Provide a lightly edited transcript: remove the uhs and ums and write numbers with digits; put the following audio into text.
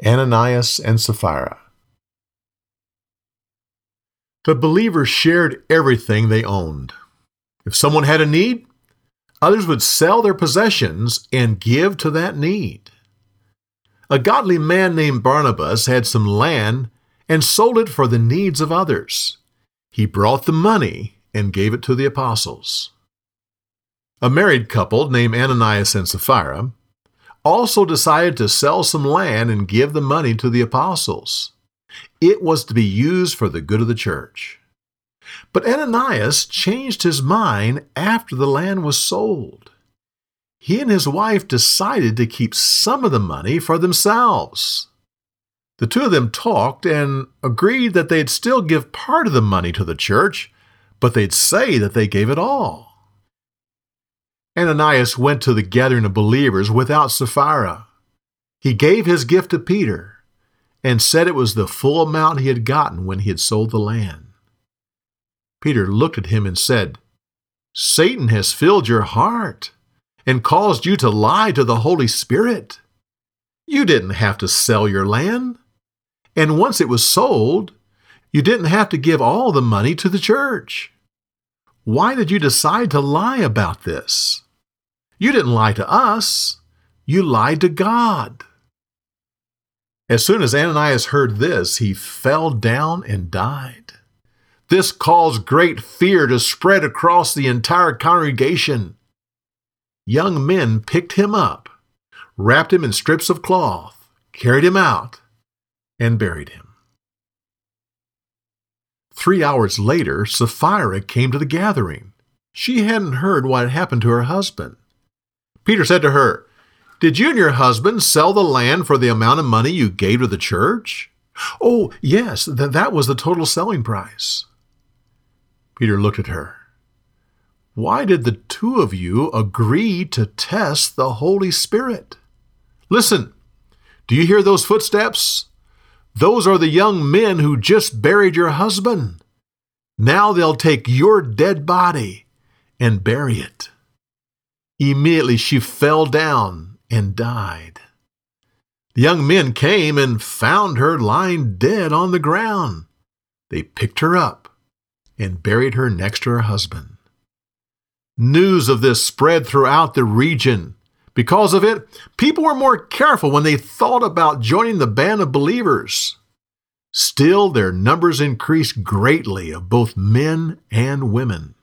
Ananias and Sapphira. The believers shared everything they owned. If someone had a need, others would sell their possessions and give to that need. A godly man named Barnabas had some land and sold it for the needs of others. He brought the money and gave it to the apostles. A married couple named Ananias and Sapphira also decided to sell some land and give the money to the apostles. It was to be used for the good of the church. But Ananias changed his mind after the land was sold. He and his wife decided to keep some of the money for themselves. The two of them talked and agreed that they'd still give part of the money to the church, but they'd say that they gave it all. Ananias went to the gathering of believers without Sapphira. He gave his gift to Peter and said it was the full amount he had gotten when he had sold the land. Peter looked at him and said, "Satan has filled your heart and caused you to lie to the Holy Spirit. You didn't have to sell your land, and once it was sold, you didn't have to give all the money to the church. Why did you decide to lie about this? You didn't lie to us, you lied to God." As soon as Ananias heard this, he fell down and died. This caused great fear to spread across the entire congregation. Young men picked him up, wrapped him in strips of cloth, carried him out, and buried him. 3 hours later, Sapphira came to the gathering. She hadn't heard what had happened to her husband. Peter said to her, "Did you and your husband sell the land for the amount of money you gave to the church?" "Oh, yes, that was the total selling price." Peter looked at her. "Why did the two of you agree to test the Holy Spirit? Listen, do you hear those footsteps? Those are the young men who just buried your husband. Now they'll take your dead body and bury it." Immediately she fell down and died. The young men came and found her lying dead on the ground. They picked her up and buried her next to her husband. News of this spread throughout the region. Because of it, people were more careful when they thought about joining the band of believers. Still, their numbers increased greatly of both men and women.